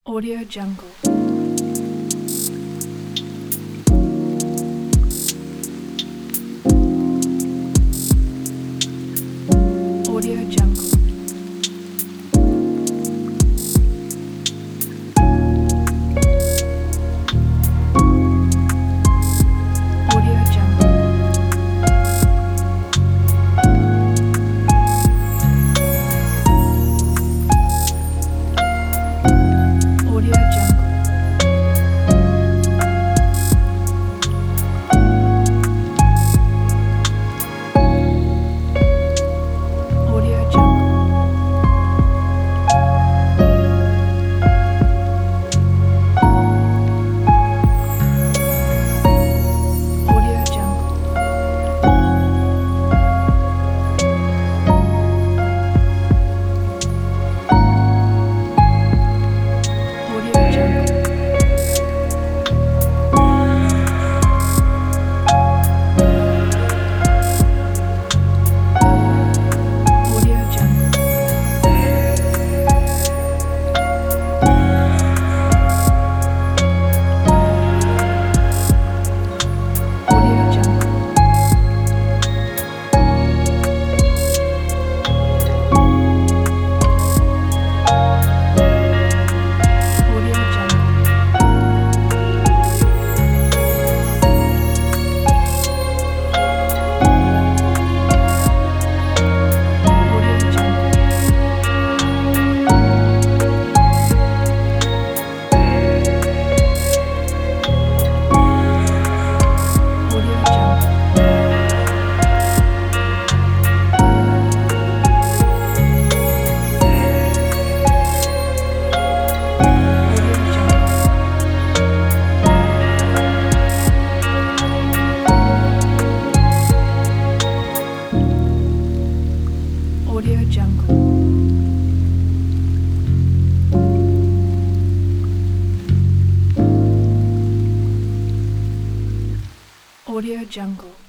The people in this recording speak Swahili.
Audio Jungle. Audio Jungle. Audio Jungle. Audio Jungle. Audio Jungle. Audio Jungle. Audio Jungle. Audio Jungle. Audio Jungle. Audio Jungle. Audio Jungle. Audio Jungle. Audio Jungle. Audio Jungle. Audio Jungle.